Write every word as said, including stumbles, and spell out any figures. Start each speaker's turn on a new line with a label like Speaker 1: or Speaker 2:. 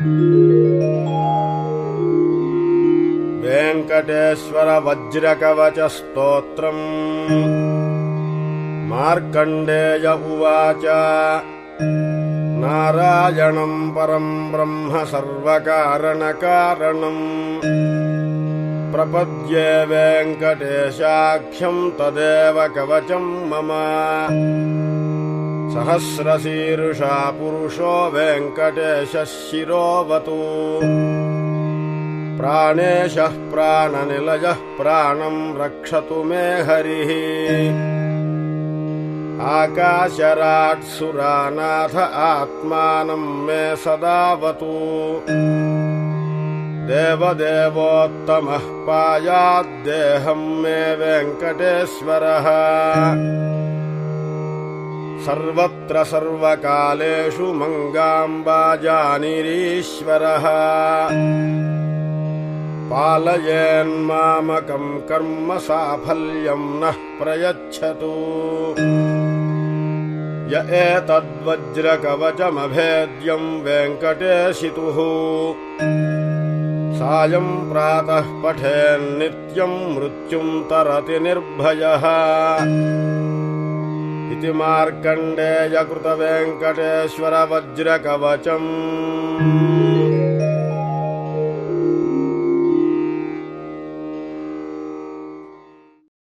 Speaker 1: वेंकटेश्वर वज्रकवच स्तोत्रम्। मार्कण्डेय उवाच नारायणं परं ब्रह्म सर्वकारणकारणम् प्रपद्ये वेङ्कटेशाख्यं तदेव कवचं मम। सहस्रशीर्षा पुरुषो वेङ्कटेशः शिरोवतु प्राणेशः प्राणनिलयः प्राणं रक्षतु मे हरिः। आकाशराट्सुरानाथ आत्मानं मे सदावतु देवदेवोत्तमः पायाद्देहं मे वेङ्कटेश्वरः। सर्वत्र सर्वकालेषु मङ्गाम्बाजानिरीश्वरः पालयेन्मामकं कर्म साफल्यं नः प्रयच्छतु। य एतद्वज्रकवचमभेद्यं वेङ्कटेशितुः सायं प्रातः पठेन्नित्यं मृत्युं तरति निर्भयः। इति मार्कण्डेय कृत वेङ्कटेश्वर वज्रकवचम्।